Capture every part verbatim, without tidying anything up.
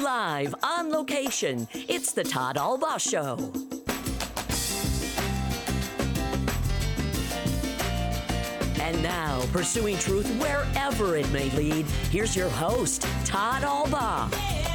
live, on location. It's the Todd Albaugh Show. And now, pursuing truth wherever it may lead, here's your host, Todd Albaugh.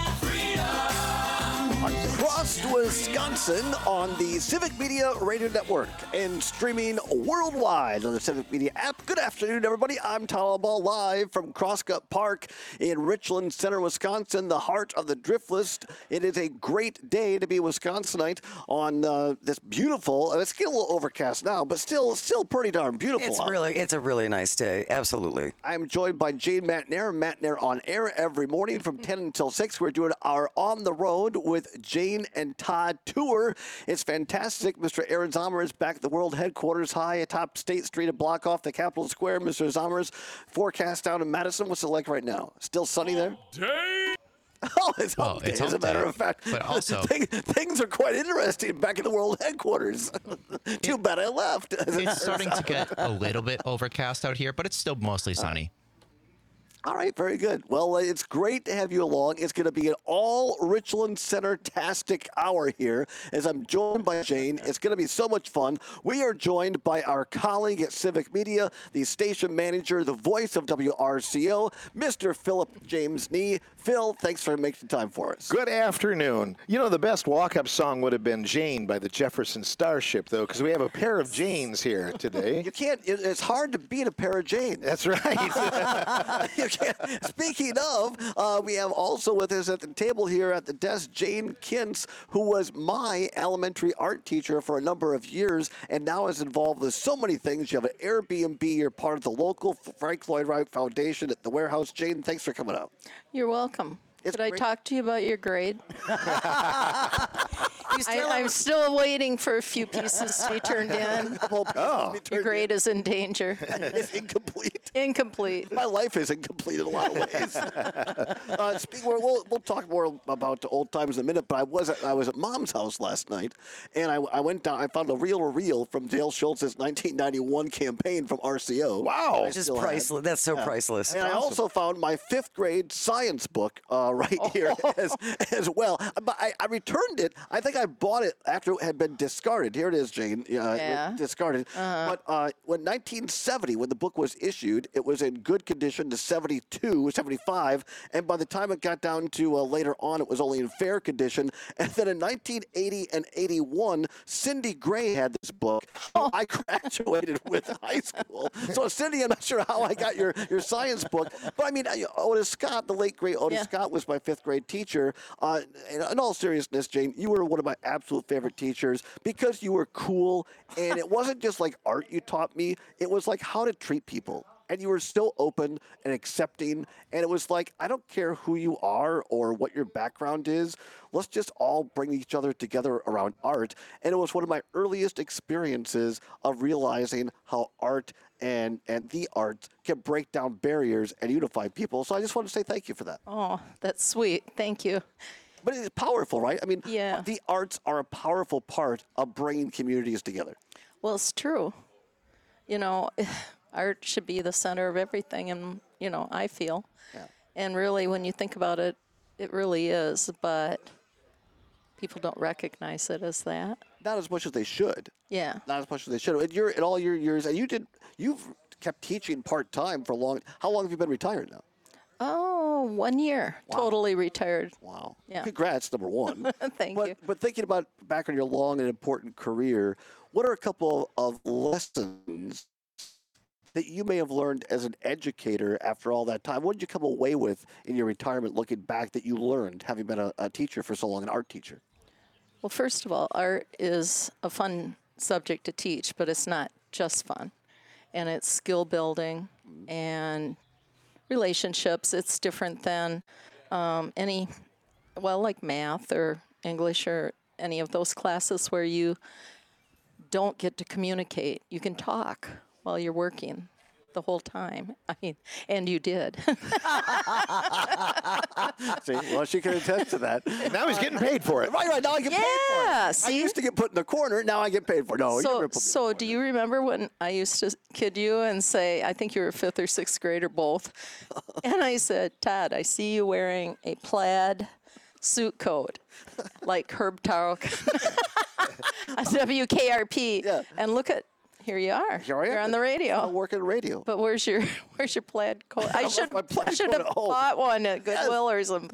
Across Wisconsin on the Civic Media Radio Network and streaming worldwide on the Civic Media app. Good afternoon, everybody. I'm Todd Albaugh, live from Crosscut Park in Richland Center, Wisconsin, the heart of the Drift List. It is a great day to be a Wisconsinite on uh, this beautiful, it's getting a little overcast now, but still still pretty darn beautiful. It's out. really, it's a really nice day. Absolutely. I'm joined by Jane Matnair, Matnair on air every morning from ten until six. We're doing our On the Road with Jane and Todd tour. It's fantastic. Mister Aaron Zomer is back at the world headquarters high atop State Street, a block off the Capitol Square. Mister Zomer's forecast down in Madison. What's it like right now? Still sunny there? Day. Oh, it's well, hump day, it's as a hump matter day, of fact. but also things, things are quite interesting back at the world headquarters. Too bad I left. It's starting to get a little bit overcast out here, but it's still mostly sunny. All right, very good. Well, it's great to have you along. It's going to be an all Richland Center-tastic hour here as I'm joined by Jane. It's going to be so much fun. We are joined by our colleague at Civic Media, the station manager, the voice of W R C O, Mister Philip James Nee. Phil, thanks for making time for us. Good afternoon. You know, the best walk-up song would have been Jane by the Jefferson Starship, though, because we have a pair of Janes here today. You can't, it, it's hard to beat a pair of Janes. That's right. You can't. Speaking of, uh, we have also with us at the table here at the desk, Jane Kintz, who was my elementary art teacher for a number of years and now is involved with so many things. You have an Airbnb, you're part of the local Frank Lloyd Wright Foundation at the warehouse. Jane, thanks for coming out. You're welcome. It's Did I great. talk to you about your grade? I, I'm still waiting for a few pieces to be turned in. Oh, Your grade is in danger. It's incomplete. Incomplete. My life is incomplete in a lot of ways. uh, speaking, we'll, we'll, we'll talk more about the old times in a minute, but I was at, I was at Mom's house last night, and I, I went down. I found a reel to reel from Dale Schultz's nineteen ninety-one campaign from R C O. Wow. Which is still had. priceless. That's so priceless. And I also found my fifth grade science book uh, right here as, as well. But I, I returned it. I think I bought it after it had been discarded. Here it is, Jane. Uh, Yeah. Discarded. But uh, when nineteen seventy, when the book was issued, it was in good condition to seventy-two, seventy-five. And by the time it got down to uh, later on, it was only in fair condition. And then in nineteen eighty and eighty-one, Cindy Gray had this book. I graduated with high school. So, Cindy, I'm not sure how I got your, your science book. But, I mean, I- Otis Scott, the late, great Otis Yeah. Scott, was my fifth grade teacher. Uh, in, in all seriousness, Jane, you were one of my absolute favorite teachers because you were cool. And it wasn't just like art you taught me. It was like how to treat people. And you were so open and accepting. And it was like, I don't care who you are or what your background is. Let's just all bring each other together around art. And it was one of my earliest experiences of realizing how art and, and the arts can break down barriers and unify people. So I just want to say thank you for that. Oh, that's sweet. Thank you. But it's powerful, right? I mean, Yeah. the arts are a powerful part of bringing communities together. Well, it's true. You know, art should be the center of everything, and, you know, I feel. Yeah. And really, when you think about it, it really is, but people don't recognize it as that. Not as much as they should. Yeah. Not as much as they should. And you're in all your years, and you did. You've kept teaching part time for a long. How long have you been retired now? Oh, one year. Totally retired. Wow. Yeah. Congrats, number one. Thank but, you. But thinking about back on your long and important career, what are a couple of lessons that you may have learned as an educator after all that time? What did you come away with in your retirement, looking back, that you learned having been a, a teacher for so long, an art teacher? Well, first of all, art is a fun subject to teach, but it's not just fun. And it's skill building and relationships. It's different than um, any, well, like math or English or any of those classes where you don't get to communicate. You can talk while you're working the whole time. I mean, and you did. See, well, she can attest to that. Now he's getting paid for it. Right, right. Now I get paid for it. Yeah, I see? used to get put in the corner. Now I get paid for it. No, you So, never put me in the so corner. do you remember when I used to kid you and say, I think you were a fifth or sixth grade or both, and I said, Todd, I see you wearing a plaid suit code, like Herb Tarok, W K R P. Yeah. And look at, here you are. Here I am. You're on the radio. I work in radio. But where's your where's your plaid coat? I left should my plaid I should coat have at home. bought one at Goodwill or something.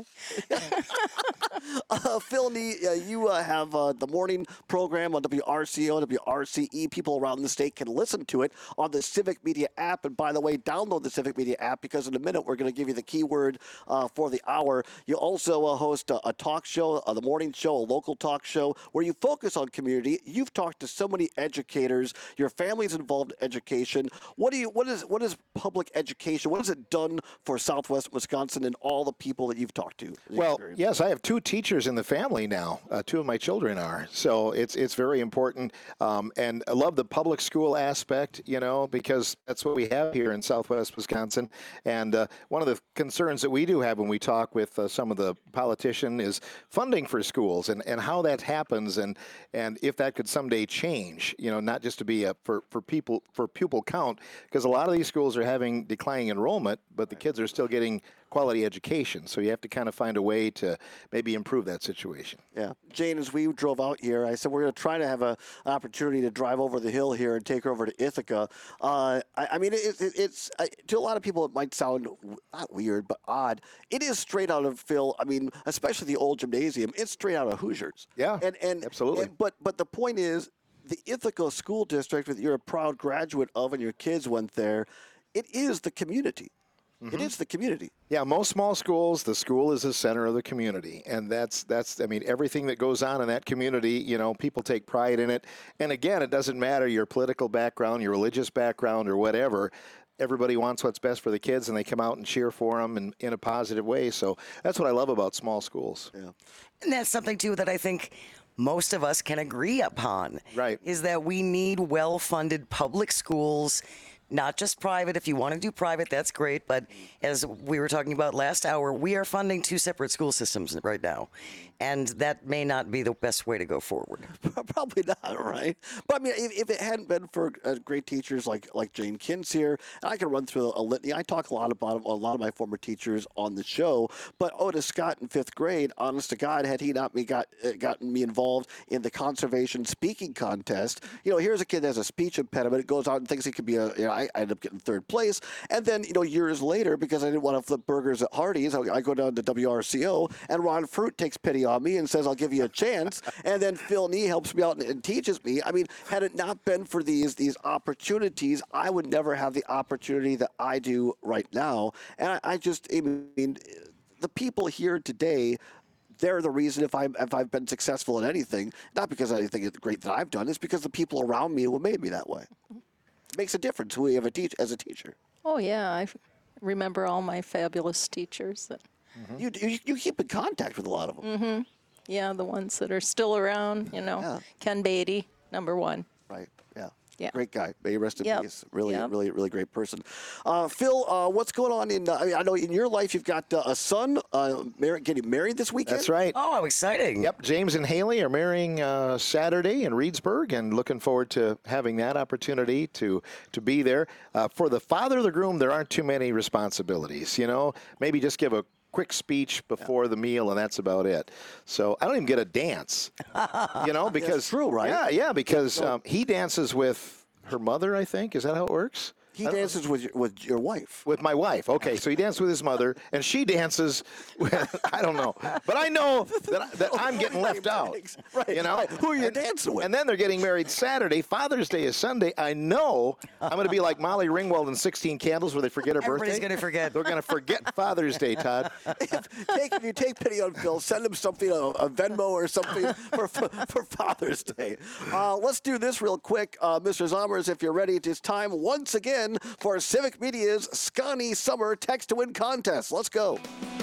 Uh, Phil Nee, uh, you uh, have uh, the morning program on W R C O, W R C E. People around the state can listen to it on the Civic Media app. And by the way, download the Civic Media app because in a minute we're going to give you the keyword uh, for the hour. You also uh, host a, a talk show, uh, the morning show, a local talk show where you focus on community. You've talked to so many educators. Your family's involved in education. What do you? What is? What is public education? What has it done for Southwest Wisconsin and all the people that you've talked to? Well, yes, I have two teachers in the family now. Uh, two of my children are. So it's it's very important. Um, and I love the public school aspect, you know, because that's what we have here in Southwest Wisconsin. And uh, one of the concerns that we do have when we talk with uh, some of the politicians is funding for schools and, and how that happens and, and if that could someday change, you know, not just to be a, for, for people, for pupil count, because a lot of these schools are having declining enrollment, but the kids are still getting quality education. So you have to kind of find a way to maybe improve that situation. Yeah. Jane, as we drove out here, I said we're going to try to have a, an opportunity to drive over the hill here and take her over to Ithaca. Uh, I, I mean, it, it, it's uh, to a lot of people it might sound w- not weird, but odd. It is straight out of Phil. I mean, especially the old gymnasium. It's straight out of Hoosiers. Yeah, and, and absolutely. And, but but the point is, the Ithaca School District that you're a proud graduate of and your kids went there, it is the community. Mm-hmm. It is the community. Yeah, most small schools, the school is the center of the community. And that's, that's, I mean, everything that goes on in that community, you know, people take pride in it. And again, it doesn't matter your political background, your religious background, or whatever. Everybody wants what's best for the kids, and they come out and cheer for them in, in a positive way. So that's what I love about small schools. Yeah. And that's something, too, that I think most of us can agree upon. Right. Is that we need well-funded public schools, not just private. If you want to do private, that's great. But as we were talking about last hour, we are funding two separate school systems right now. And that may not be the best way to go forward. Probably not, right? But I mean, if, if it hadn't been for uh, great teachers like like Jane Kins here, and I can run through a litany. I talk a lot about a lot of my former teachers on the show. But Otis Scott in fifth grade, honest to God, had he not me got uh, gotten me involved in the conservation speaking contest, you know, here's a kid that has a speech impediment. It goes out and thinks he could be a. You know, I, I end up getting third place, and then you know, years later, because I didn't want to flip burgers at Hardee's, I, I go down to W R C O, and Ron Fruit takes pity on me and says, I'll give you a chance. And then Phil Nee helps me out and, and teaches me. I mean, had it not been for these these opportunities, I would never have the opportunity that I do right now. And I, I just, I mean, the people here today, they're the reason if, I'm, if I've been successful in anything, not because of anything great that I've done, it's because the people around me who made me that way. It makes a difference who we have a teach, as a teacher. Oh, yeah. I remember all my fabulous teachers. That, mm-hmm. you, you you keep in contact with a lot of them. Mm-hmm. Yeah, the ones that are still around, you know. Yeah. Ken Beatty, number one. Right, yeah. Yeah. Great guy. May he rest in Yep. peace. Really, Yep. really, really great person. Uh, Phil, uh, what's going on in, uh, I, mean, I know in your life you've got uh, a son uh, mar- getting married this weekend? That's right. Oh, how exciting. Yep, James and Haley are marrying uh, Saturday in Reedsburg, and looking forward to having that opportunity to to be there. Uh, for the father of the groom, there aren't too many responsibilities, you know. Maybe just give a quick speech before yeah. the meal, and that's about it. So I don't even get a dance, you know, because that's true, right? Yeah, yeah, because um, he dances with her mother, I think. Is that how it works? He dances with your, with your wife. With my wife. Okay, so he dances with his mother, and she dances with, I don't know. But I know that, that I'm getting left out. Right. You know? Right. Who are you and, dancing with? And then they're getting married Saturday. Father's Day is Sunday. I know I'm going to be like Molly Ringwald in sixteen Candles where they forget her Everybody's birthday. going to forget. They're going to forget Father's Day, Todd. if, take, if you take pity on Phil, send him something, a, a Venmo or something for, for, for Father's Day. Uh, let's do this real quick. Uh, Mister Zommers, if you're ready, it is time once again for Civic Media's Scotty Summer Text to Win contest. Let's go.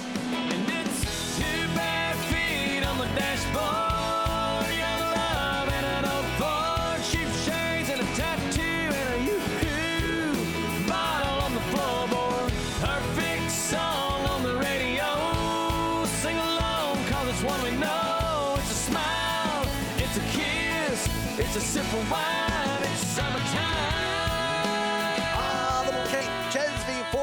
And it's two bare feet on the dashboard, young love and an old Ford, cheap shades and a tattoo and a yoo-hoo bottle on the floorboard. Perfect song on the radio. Sing along, cause it's one we know. It's a smile, it's a kiss, it's a sip of wine, it's summertime. For you, it is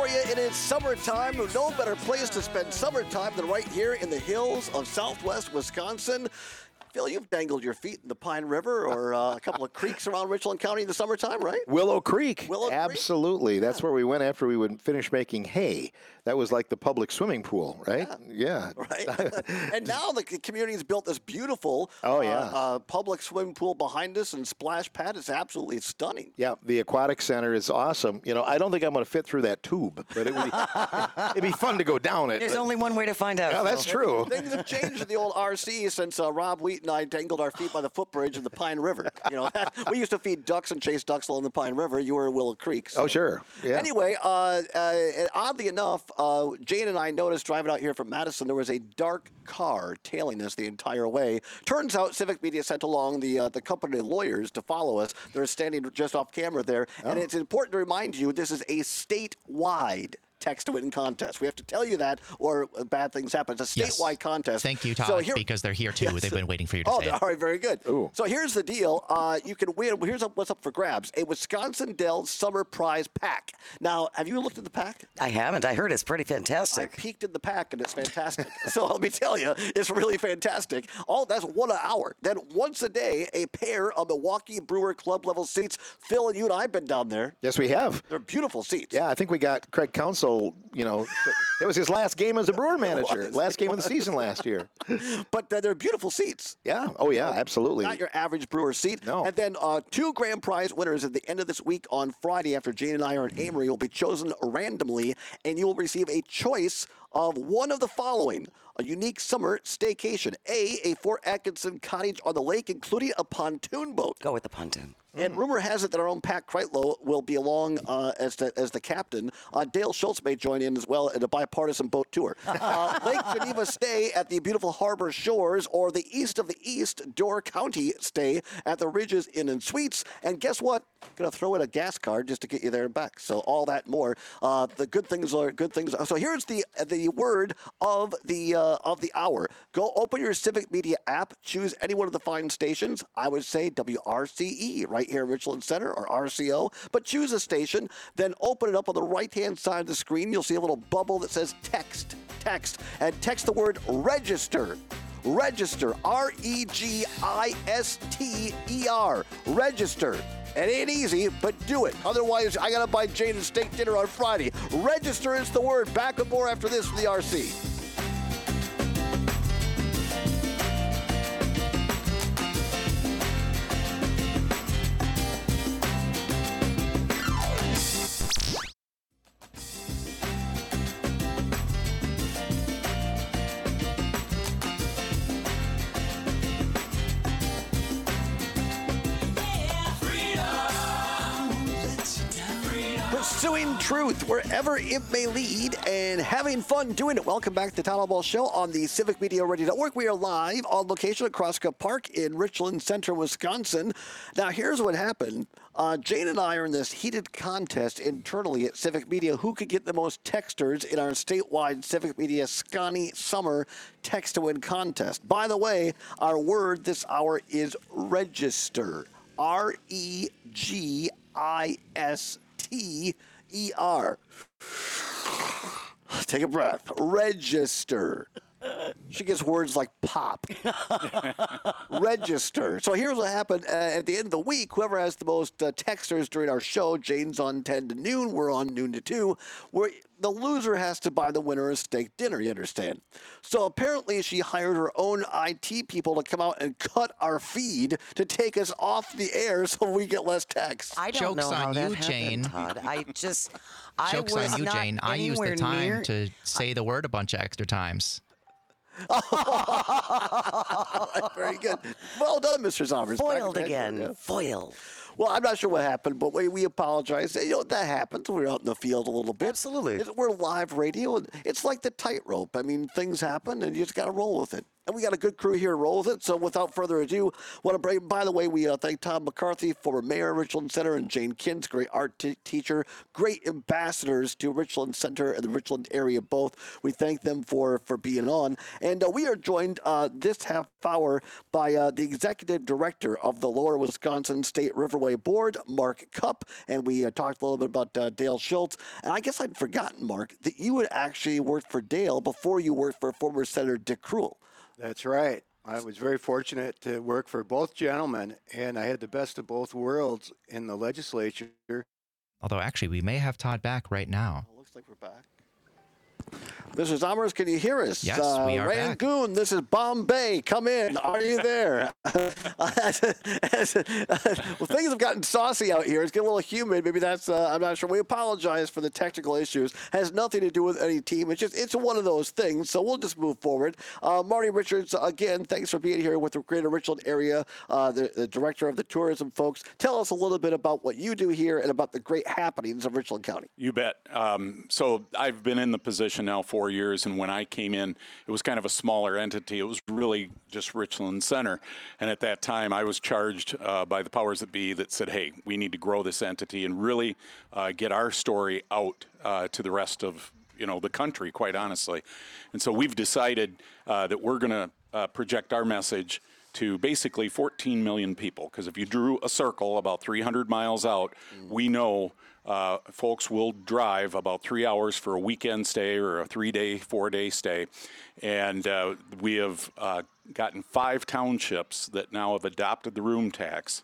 It's summertime. No better place to spend summertime than right here in the hills of southwest Wisconsin. Phil, you've dangled your feet in the Pine River or uh, a couple of creeks around Richland County in the summertime, right? Willow Creek. Willow Creek? Absolutely. That's where we went after we would finish making hay. That was like the public swimming pool, right? Yeah. Right. And now the community's built this beautiful Oh, yeah. uh, uh, public swimming pool behind us and splash pad. It's absolutely stunning. Yeah, the aquatic center is awesome. You know, I don't think I'm going to fit through that tube, but it would be, it'd be fun to go down it. There's but- only one way to find out. Yeah, that's Phil. true. Things have changed in the old R C since uh, Rob Wheat and I dangled our feet by the footbridge of the Pine River. You know, we used to feed ducks and chase ducks along the Pine River. You were in Willow Creek. so- Oh, sure. Yeah. Anyway, uh, uh, and oddly enough, uh, Jane and I noticed driving out here from Madison, there was a dark car tailing us the entire way. Turns out Civic Media sent along the uh, the company of lawyers to follow us. They're standing just off camera there. And it's important to remind you, this is a statewide text to win contest. We have to tell you that or bad things happen. It's a Yes. statewide contest. Thank you, Todd, So here- because they're here too. Yes. They've been waiting for you to Oh, say it. all right, very good. Ooh. So here's the deal. Uh, you can win. Here's what's up for grabs: a Wisconsin Dells Summer Prize Pack. Now, have you looked at the pack? I haven't. I heard it's pretty I fantastic. peeked in the pack and it's fantastic. So let me tell you, it's really fantastic. All that's one an hour. Then once a day, a pair of Milwaukee Brewer Club level seats. Phil and you and I have been down there. Yes, we have. They're beautiful seats. Yeah, I think we got Craig Council, you know, it was his last game as a Brewer manager, was, last it game of the season last year. But uh, they're beautiful seats. Yeah. Oh, yeah, absolutely. Not your average brewer seat. No. And then uh, two grand prize winners at the end of this week on Friday after Jane and I are in Amory will be chosen randomly, and you will receive a choice of one of the following. A unique summer staycation. A, a Fort Atkinson cottage on the lake, including a pontoon boat. Go with the pontoon. And rumor has it that our own Pat Kreitlow will be along uh, as the as the captain. Uh, Dale Schultz may join in as well in a bipartisan boat tour. Uh, Lake Geneva stay at the beautiful harbor shores, or the east of the east Door County stay at the Ridges Inn and Suites. And guess what? Gonna throw in a gas card just to get you there and back. So all that and more. Uh, the good things are good things. So here's the the word of the uh, of the hour. Go open your Civic Media app. Choose any one of the fine stations. I would say W R C E right here in Richland Center, or R C O. But choose a station. Then open it up on the right hand side of the screen. You'll see a little bubble that says text. Text and text the word register. Register. R E G I S T E R. Register. It ain't easy, but do it. Otherwise, I gotta buy Jane a steak dinner on Friday. Register is the word. Back with more after this from the R C. Pursuing truth wherever it may lead and having fun doing it. Welcome back to the Town Ball Show on the Civic Media Radio Network. We are live on location at Crosscup Park in Richland Center, Wisconsin. Now, here's what happened. Uh, Jane and I are in this heated contest internally at Civic Media. Who could get the most texters in our statewide Civic Media Scotty Summer Text to Win contest? By the way, our word this hour is register. R E G I S T E R. Take a breath. Register. She gets words like pop. Register. So here's what happened. Uh, at the end of the week, whoever has the most uh, texters during our show, Jane's on ten to noon, we're on noon to two, we're, the loser has to buy the winner a steak dinner, you understand? So apparently she hired her own I T people to come out and cut our feed to take us off the air so we get less texts. I don't Joke's know how on that you, happened, Jane. Todd. I just, I Joke's was on you, not Jane. I used the anywhere time near- to say the word a bunch of extra times. Very good. Well done, Mister Zombers. Foiled Back- again. Foiled. Well, I'm not sure what happened, but we, we apologize. You know, that happens. We're out in the field a little bit. Absolutely. It's- we're live radio, and it's like the tightrope. I mean, things happen, and you just got to roll with it. And we got a good crew here to roll with it. So without further ado, want to bring, by the way, we uh, thank Tom McCarthy, former mayor of Richland Center, and Jane Kins, great art t- teacher, great ambassadors to Richland Center and the Richland area both. We thank them for, for being on. And uh, we are joined uh, this half hour by uh, the executive director of the Lower Wisconsin State Riverway Board, Mark Cupp. And we uh, talked a little bit about uh, Dale Schultz. And I guess I'd forgotten, Mark, that you had actually worked for Dale before you worked for former Senator Dick Krull. That's right. I was very fortunate to work for both gentlemen, and I had the best of both worlds in the legislature. Although, actually, we may have Todd back right now. Looks like we're back. Mister Zommers, can you hear us? Yes, we are back. Rangoon, this is Bombay. Come in. Are you there? as, as, well, things have gotten saucy out here. It's getting a little humid. Maybe that's, uh, I'm not sure. We apologize for the technical issues. Has nothing to do with any team. It's just, it's one of those things. So we'll just move forward. Uh, Marty Richards, again, thanks for being here with the Greater Richland area, uh, the, the director of the tourism folks. Tell us a little bit about what you do here and about the great happenings of Richland County. You bet. Um, so I've been in the position now four years, and when I came in, it was kind of a smaller entity. It was really just Richland Center, and at that time, I was charged uh, by the powers that be that said, hey, we need to grow this entity and really uh, get our story out uh, to the rest of you know the country, quite honestly. And so we've decided uh, that we're going to uh, project our message to basically fourteen million people, because if you drew a circle about three hundred miles out, mm. we know Uh, folks will drive about three hours for a weekend stay or a three-day, four-day stay. And uh, we have uh, gotten five townships that now have adopted the room tax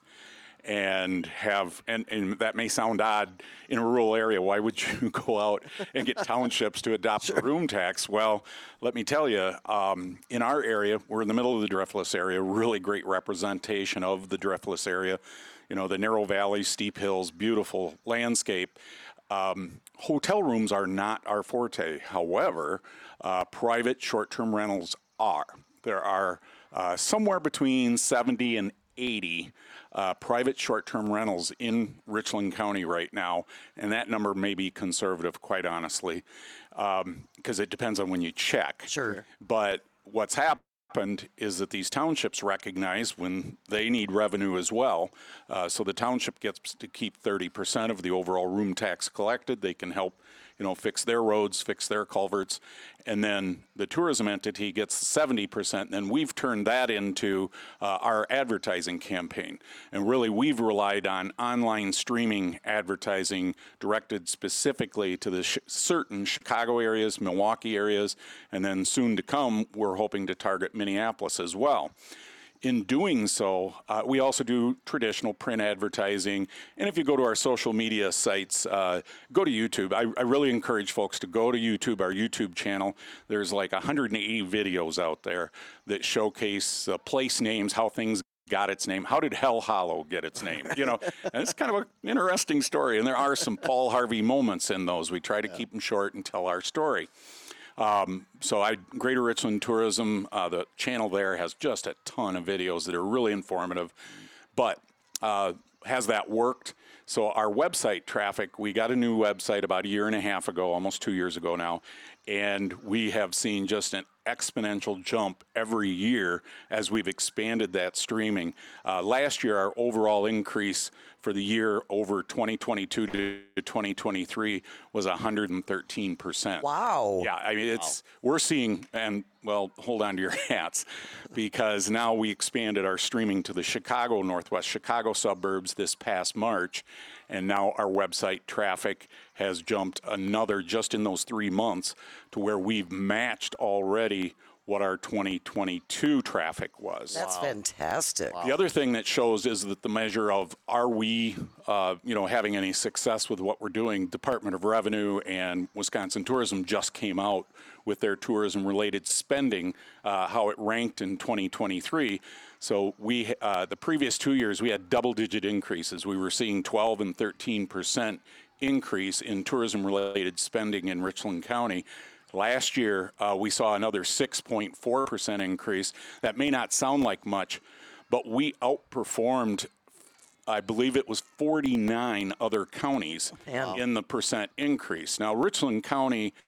and have, and, and that may sound odd in a rural area. Why would you go out and get townships to adopt sure. the room tax? Well, let me tell you, um, in our area, we're in the middle of the Driftless area, really great representation of the Driftless area. You know, the narrow valleys, steep hills, beautiful landscape. Um, hotel rooms are not our forte. However, uh, private short-term rentals are. There are uh, somewhere between seventy and eighty uh, private short-term rentals in Richland County right now, and that number may be conservative, quite honestly, because um, it depends on when you check. Sure. But what's happened happened is that these townships recognize when they need revenue as well. Uh, so the township gets to keep thirty percent of the overall room tax collected. They can help, you know, fix their roads, fix their culverts. And then the tourism entity gets seventy percent. And we've turned that into uh, our advertising campaign. And really, we've relied on online streaming advertising directed specifically to the sh- certain Chicago areas, Milwaukee areas, and then soon to come, we're hoping to target Minneapolis as well. In doing so, uh, we also do traditional print advertising. And if you go to our social media sites, uh, go to YouTube. I, I really encourage folks to go to YouTube, our YouTube channel. There's like one hundred eighty videos out there that showcase uh, place names, how things got its name. How did Hell Hollow get its name? You know, and it's kind of an interesting story. And there are some Paul Harvey moments in those. We try to keep them short and tell our story. Um, so I, Greater Richland Tourism, uh, the channel there has just a ton of videos that are really informative. But uh, has that worked? So our website traffic, we got a new website about a year and a half ago, almost two years ago now, and we have seen just an exponential jump every year as we've expanded that streaming. Uh, last year, our overall increase for the year over twenty twenty-two to twenty twenty-three was one hundred thirteen percent. Wow. Yeah, I mean, it's, wow. We're seeing, and well, hold on to your hats, because now we expanded our streaming to the Chicago, Northwest Chicago suburbs this past March, and now our website traffic has jumped another, just in those three months, to where we've matched already what our twenty twenty-two traffic was. That's wow. fantastic. Wow. The other thing that shows is that the measure of are we, uh, you know, having any success with what we're doing. Department of Revenue and Wisconsin Tourism just came out with their tourism-related spending, uh, how it ranked in twenty twenty-three. So we, uh, the previous two years, we had double-digit increases. We were seeing twelve and thirteen percent increase in tourism-related spending in Richland County. Last year, uh, we saw another six point four percent increase. That may not sound like much, but we outperformed, I believe it was forty-nine other counties wow. in the percent increase. Now, Richland County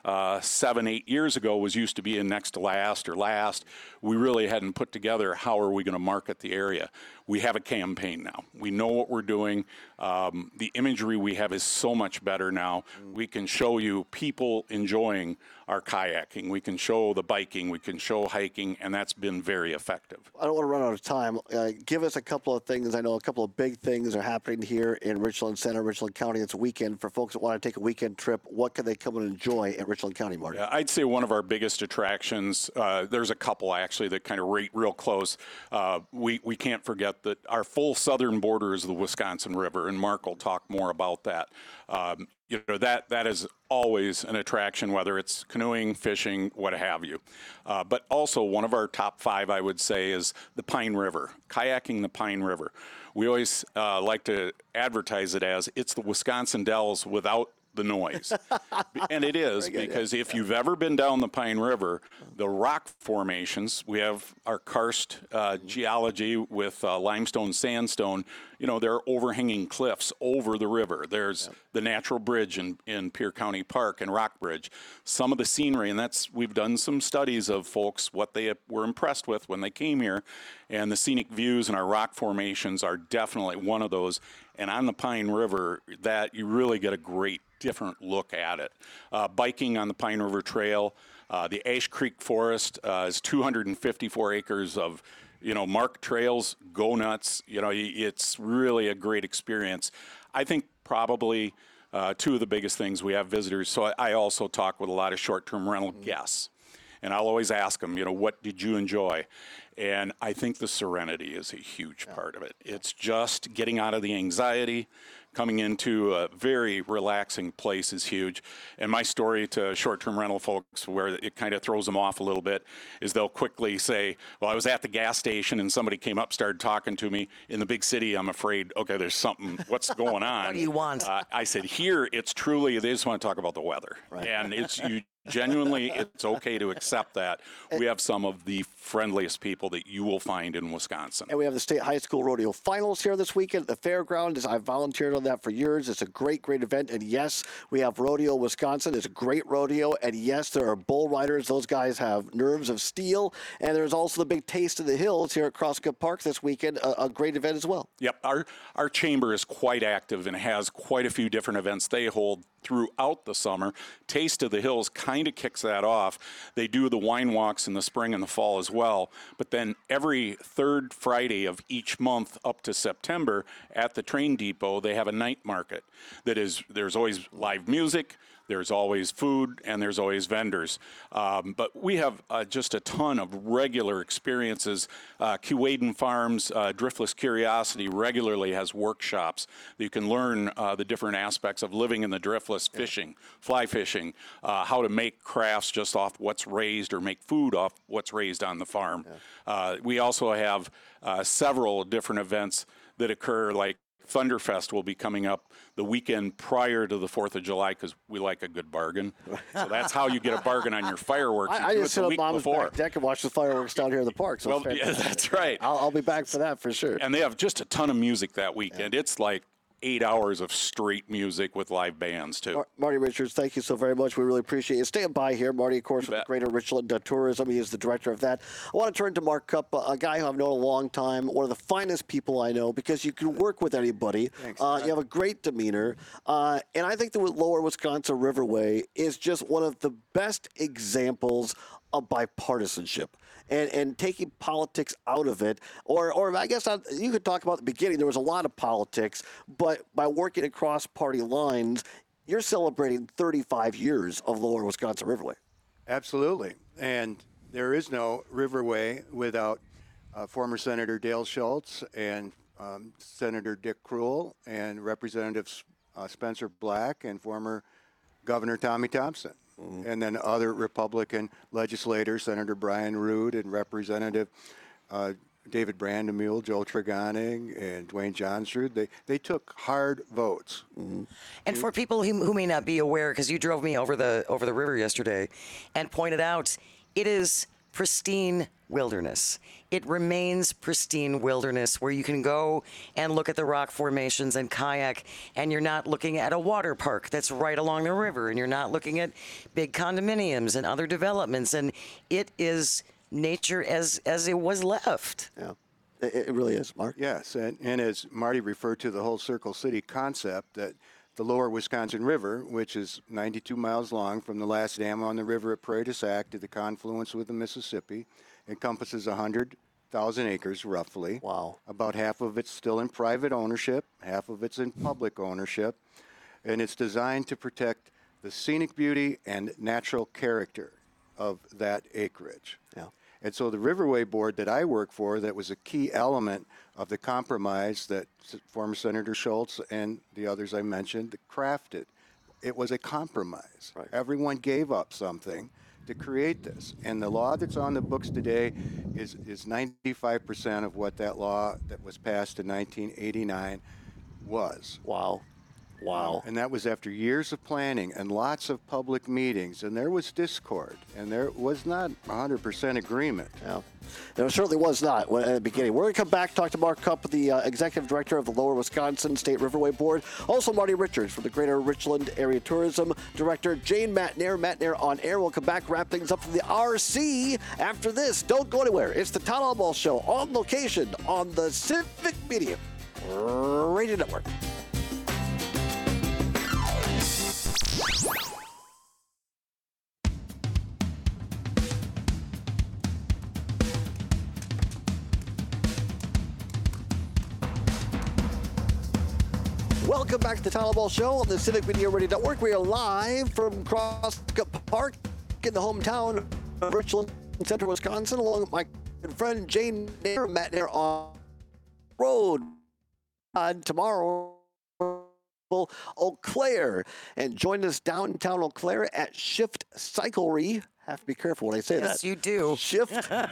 uh, seven, eight years ago was used to be in next to last or last. We really hadn't put together how are we going to market the area. We have a campaign now. We know what we're doing. Um, the imagery we have is so much better now. We can show you people enjoying our kayaking. We can show the biking. We can show hiking, and that's been very effective. I don't want to run out of time. Uh, give us a couple of things. I know a couple of big things are happening here in Richland Center, Richland County. It's a weekend for folks that want to take a weekend trip. What can they come and enjoy at Richland County, Marty? Yeah, I'd say one of our biggest attractions, uh, there's a couple actually that kind of rate real close. Uh, we, we can't forget that our full southern border is the Wisconsin River, and Mark will talk more about that. Um, you know, that that is always an attraction, whether it's canoeing, fishing, what have you. Uh, but also one of our top five, I would say, is the Pine River, kayaking the Pine River. We always uh, like to advertise it as it's the Wisconsin Dells without the noise. And it is, because if you've ever been down the Pine River, the rock formations, we have our karst uh, geology with uh, limestone, sandstone, you know, there are overhanging cliffs over the river. There's yep. the natural bridge in, in Pierre County Park and Rock Bridge. Some of the scenery, and that's, we've done some studies of folks, what they were impressed with when they came here, and the scenic views and our rock formations are definitely one of those. And on the Pine River, that you really get a great different look at it. Uh, biking on the Pine River Trail, uh, the Ash Creek Forest uh, is two hundred fifty-four acres of, you know, marked trails. Go nuts. You know, it's really a great experience. I think probably uh, two of the biggest things, we have visitors. So I, I also talk with a lot of short-term rental mm-hmm. guests. And I'll always ask them, you know, what did you enjoy? And I think the serenity is a huge yeah. part of it. It's just getting out of the anxiety, coming into a very relaxing place is huge. And my story to short-term rental folks, where it kind of throws them off a little bit, is they'll quickly say, well, I was at the gas station and somebody came up, started talking to me. In the big city, I'm afraid, okay, there's something, what's going on? What do you want? Uh, I said, here, it's truly, they just want to talk about the weather. Right. And it's you. Genuinely, it's okay to accept that. We have some of the friendliest people that you will find in Wisconsin. And we have the State High School Rodeo Finals here this weekend at the fairground. I've volunteered on that for years. It's a great, great event. And yes, we have Rodeo Wisconsin. It's a great rodeo. And yes, there are bull riders. Those guys have nerves of steel. And there's also the big Taste of the Hills here at Crosscut Park this weekend, a, a great event as well. Yep. Our, our chamber is quite active and has quite a few different events they hold throughout the summer. Taste of the Hills kind of kicks that off. They do the wine walks in the spring and the fall as well. But then every third Friday of each month up to September at the train depot, they have a night market that is, there's always live music, there's always food, and there's always vendors. Um, but we have uh, just a ton of regular experiences. Uh, Keewaydin Farms, uh, Driftless Curiosity regularly has workshops that you can learn uh, the different aspects of living in the driftless, fishing, fly fishing, uh, how to make crafts just off what's raised or make food off what's raised on the farm. Yeah. Uh, we also have uh, several different events that occur, like Thunderfest will be coming up the weekend prior to the fourth of July because we like a good bargain. So that's how you get a bargain on your fireworks. I, I just sit on Mom's back deck and watch the fireworks down here in the park. So well, yeah, that's right. I'll, I'll be back for that for sure. And they have just a ton of music that weekend. Yeah. It's like eight hours of straight music with live bands, too. Mar- Marty Richards, thank you so very much. We really appreciate you staying by here. Marty, of course, with Greater Richland uh, Tourism. He is the director of that. I want to turn to Mark Cupp, a guy who I've known a long time, one of the finest people I know, because you can work with anybody. Thanks, uh, you have a great demeanor. Uh, and I think the Lower Wisconsin Riverway is just one of the best examples of bipartisanship. And, and taking politics out of it, or or I guess I, you could talk about the beginning. There was a lot of politics, but by working across party lines, you're celebrating thirty-five years of Lower Wisconsin Riverway. Absolutely, and there is no Riverway without uh, former Senator Dale Schultz and um, Senator Dick Krull and Representative uh, Spencer Black and former Governor Tommy Thompson. Mm-hmm. And then other Republican legislators, Senator Brian Rood and Representative uh, David Brandemule, Joe Tregoning, and Dwayne Johnsrud, they, they took hard votes. Mm-hmm. And for people who, who may not be aware, because you drove me over the over the river yesterday and pointed out, it is pristine wilderness. It remains pristine wilderness where you can go and look at the rock formations and kayak, and you're not looking at a water park that's right along the river, and you're not looking at big condominiums and other developments, and it is nature as as it was left. Yeah, it, it really is, Mark. Yes, and, and as Marty referred to the whole Circle City concept, that the lower Wisconsin River, which is ninety-two miles long from the last dam on the river at Prairie du Sac to the confluence with the Mississippi, encompasses one hundred thousand acres roughly. Wow. About half of it's still in private ownership, half of it's in public ownership, and it's designed to protect the scenic beauty and natural character of that acreage. Yeah. And so the Riverway Board that I work for, that was a key element of the compromise that S- former Senator Schultz and the others I mentioned crafted. It was a compromise. Right. Everyone gave up something to create this. And the law that's on the books today is, is ninety-five percent of what that law that was passed in nineteen eighty-nine was. Wow. Wow. And that was after years of planning and lots of public meetings, and there was discord, and there was not one hundred percent agreement. Yeah. There certainly was not when- at the beginning. We're going to come back, talk to Mark Cupp, the uh, executive director of the Lower Wisconsin State Riverway Board. Also, Marty Richards from the Greater Richland Area Tourism Director. Jane Matnair, Matnair on Air. We'll come back, wrap things up from the R C after this. Don't go anywhere. It's the Town Hall Ball Show on location on the Civic Media Radio Network. Welcome back to the Tyler Ball Show on the Civic Media Radio Network. We are live from Crosscut Park in the hometown of Richland, Central Wisconsin, along with my good friend Jane Nair, Matt Nair on the road. On tomorrow, Eau Claire, and join us downtown Eau Claire at Shift Cyclery. Have to be careful when I say that. Yes, you do. Shift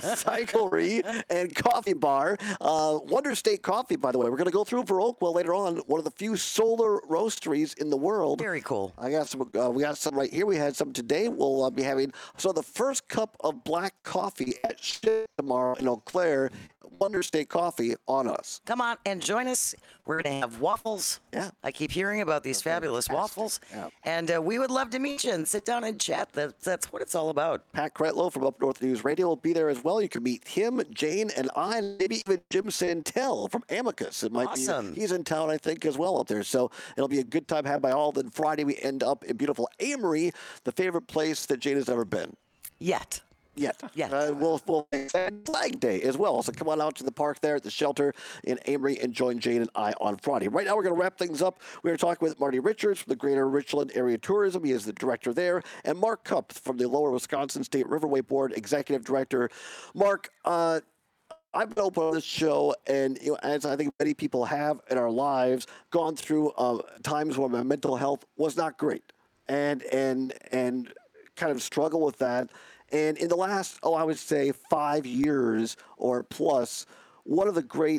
Cyclery and Coffee Bar. Uh, Wonder State Coffee, by the way. We're going to go through for Oakwell later on. One of the few solar roasteries in the world. Very cool. I got some. Uh, we got some right here. We had some today. We'll uh, be having so the first cup of black coffee at Shift tomorrow in Eau Claire. Wonder State Coffee on us. Come on and join us. We're going to have waffles. Yeah. I keep hearing about these fabulous waffles. Yeah. And uh, we would love to meet you and sit down and chat. That, that's what it's all about. Pat Kretlow from Up North News Radio will be there as well. You can meet him, Jane, and I, and maybe even Jim Santel from Amicus. It might Awesome. be he's in town, I think, as well up there. So it'll be a good time had by all. Then Friday we end up in beautiful Amory, the favorite place that Jane has ever been. Yet. Yet. Yet. Uh, we'll, we'll Flag Day as well. So come on out to the park there at the shelter in Amory and join Jane and I on Friday. Right now we're going to wrap things up. We are talking with Marty Richards from the Greater Richland Area Tourism. He is the director there. And Mark Cupp from the Lower Wisconsin State Riverway Board, executive director. Mark, uh, I've been open on this show, and you know, as I think many people have in our lives, gone through uh, times where my mental health was not great, and and and kind of struggle with that. And in the last, oh, I would say five years or plus, one of the great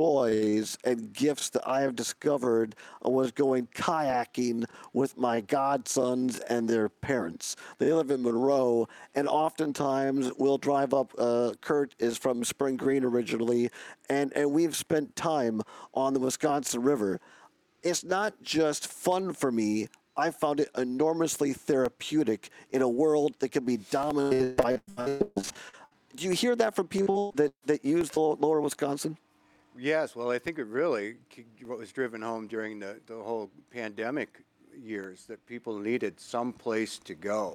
joys and gifts that I have discovered was going kayaking with my godsons and their parents. They live in Monroe, and oftentimes we'll drive up. Uh, Kurt is from Spring Green originally, and, and we've spent time on the Wisconsin River. It's not just fun for me. I found it enormously therapeutic in a world that can be dominated by violence. Do you hear that from people that, that use the Lower Wisconsin? Yes, well, I think it really, what was driven home during the, the whole pandemic years, that people needed some place to go.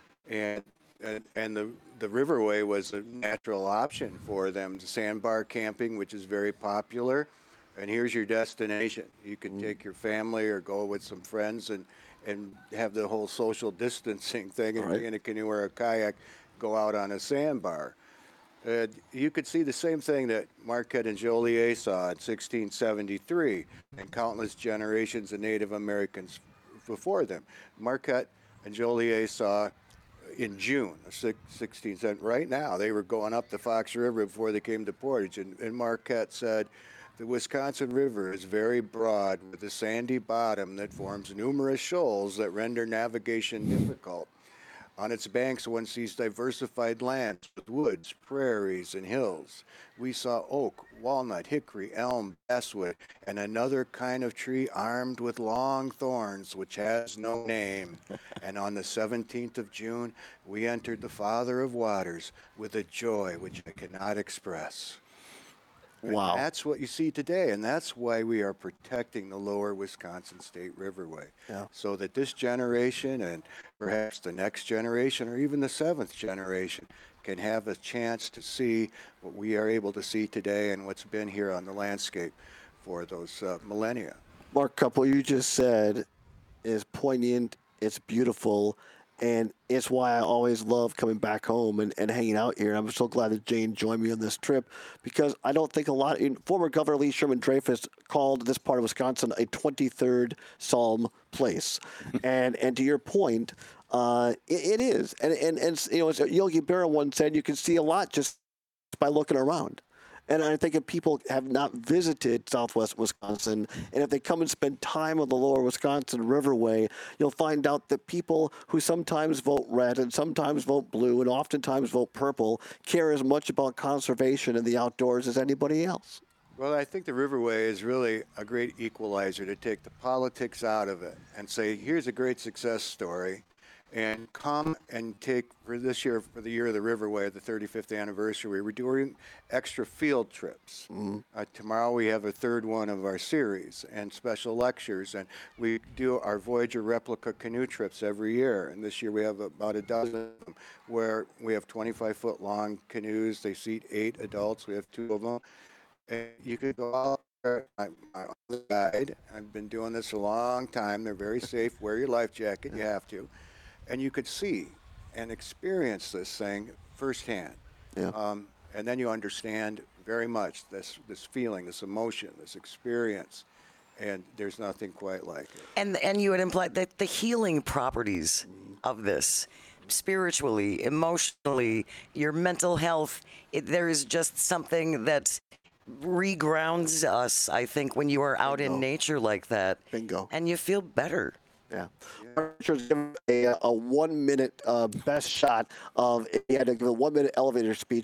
And and, and the, the Riverway was a natural option for them. Sandbar camping, which is very popular. And here's your destination. You can mm. take your family or go with some friends and, and have the whole social distancing thing and Right. be in a canoe or a kayak, go out on a sandbar. Uh, you could see the same thing that Marquette and Joliet saw in sixteen seventy-three and countless generations of Native Americans before them. Marquette and Joliet saw in June of sixteen seventy, right now, they were going up the Fox River before they came to Portage, and, and Marquette said, the Wisconsin River is very broad with a sandy bottom that forms numerous shoals that render navigation difficult. On its banks, one sees diversified lands with woods, prairies, and hills. We saw oak, walnut, hickory, elm, basswood, and another kind of tree armed with long thorns, which has no name. And on the seventeenth of June, we entered the Father of Waters with a joy which I cannot express. And Wow. that's what you see today, and that's why we are protecting the lower Wisconsin State Riverway. Yeah. So that this generation and perhaps the next generation or even the seventh generation can have a chance to see what we are able to see today and what's been here on the landscape for those uh, millennia. Mark Cupp, what you just said is poignant, it's beautiful, and it's why I always love coming back home and, and hanging out here. I'm so glad that Jane joined me on this trip because I don't think a lot. In, former Governor Lee Sherman Dreyfus called this part of Wisconsin a twenty-third Psalm place, and and to your point, uh, it, it is. And and and you know, as Yogi Berra once said, you can see a lot just by looking around. And I think if people have not visited Southwest Wisconsin, and if they come and spend time on the lower Wisconsin Riverway, you'll find out that people who sometimes vote red and sometimes vote blue and oftentimes vote purple care as much about conservation and the outdoors as anybody else. Well, I think the Riverway is really a great equalizer to take the politics out of it and say, here's a great success story. And come and take, for this year, for the year of the Riverway, the thirty-fifth anniversary, we're doing extra field trips. Mm-hmm. Uh, tomorrow we have a third one of our series and special lectures. And we do our Voyager replica canoe trips every year. And this year we have about a dozen of them where we have twenty-five foot long canoes. They seat eight adults. We have two of them. And you could go out there. I'm on the guide. I've been doing this a long time. They're very safe. Wear your life jacket. You have to. And you could see and experience this thing firsthand. Yeah. Um, and then you understand very much this, this feeling, this emotion, this experience. And there's nothing quite like it. And and you had implied that the healing properties of this, spiritually, emotionally, your mental health, it, there is just something that regrounds us, I think, when you are out Bingo. in nature like that. Bingo. And you feel better. Yeah. Richard's given a, a one-minute uh, best shot of, if he had to give a one-minute elevator speech,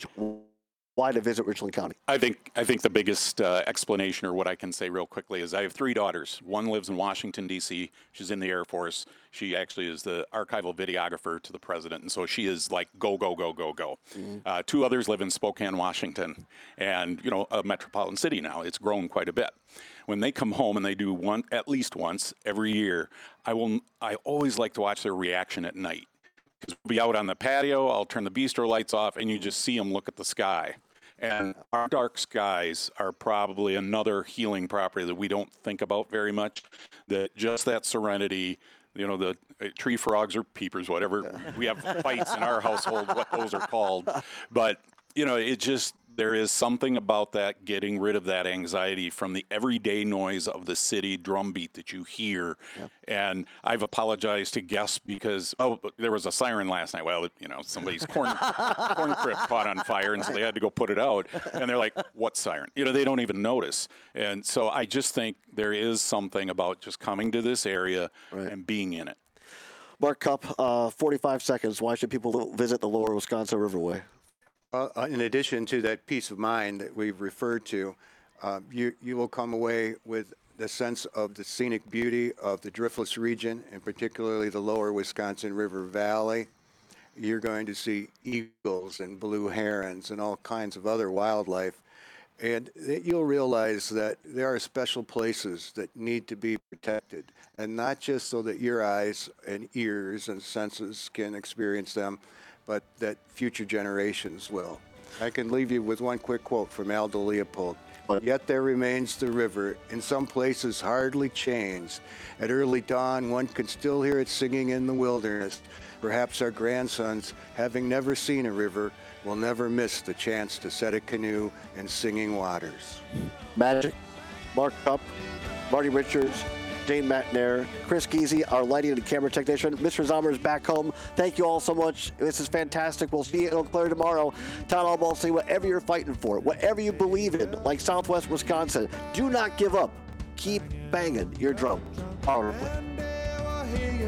why to visit Richland County. I think I think the biggest uh, explanation, or what I can say real quickly, is I have three daughters. One lives in Washington, D C She's in the Air Force. She actually is the archival videographer to the president, and so she is like go, go, go, go, go. Mm-hmm. Uh, two others live in Spokane, Washington, and you know, a metropolitan city now. It's grown quite a bit. When they come home and they do one at least once every year, I will. I always like to watch their reaction at night. Because we'll be out on the patio, I'll turn the bistro lights off, and you just see them look at the sky. And our dark skies are probably another healing property that we don't think about very much. That just that serenity, you know, the uh, tree frogs or peepers, whatever. We have fights in our household, what those are called. But, you know, it just, there is something about that, getting rid of that anxiety from the everyday noise of the city drumbeat that you hear. Yep. And I've apologized to guests because, oh, there was a siren last night. Well, you know, somebody's corn, corn crib caught on fire, and so they had to go put it out. And they're like, what siren? You know, they don't even notice. And so I just think there is something about just coming to this area right. and being in it. Mark Cupp, uh, forty-five seconds. Why should people visit the lower Wisconsin Riverway? Uh, in addition to that peace of mind that we've referred to, uh, you, you will come away with the sense of the scenic beauty of the Driftless region, and particularly the lower Wisconsin River Valley. You're going to see eagles and blue herons and all kinds of other wildlife. And you'll realize that there are special places that need to be protected, and not just so that your eyes and ears and senses can experience them, but that future generations will. I can leave you with one quick quote from Aldo Leopold. Yet there remains the river, in some places hardly changed. At early dawn, one can still hear it singing in the wilderness. Perhaps our grandsons, having never seen a river, will never miss the chance to set a canoe in singing waters. Magic, Mark Cupp, Marty Richards, Jane Matnair, Chris Geezy, our lighting and camera technician. Mister Zomer's back home. Thank you all so much. This is fantastic. We'll see you in Eau Claire tomorrow. Town Hall Ball, see whatever you're fighting for, whatever you believe in, like Southwest Wisconsin. Do not give up. Keep banging your drum powerfully.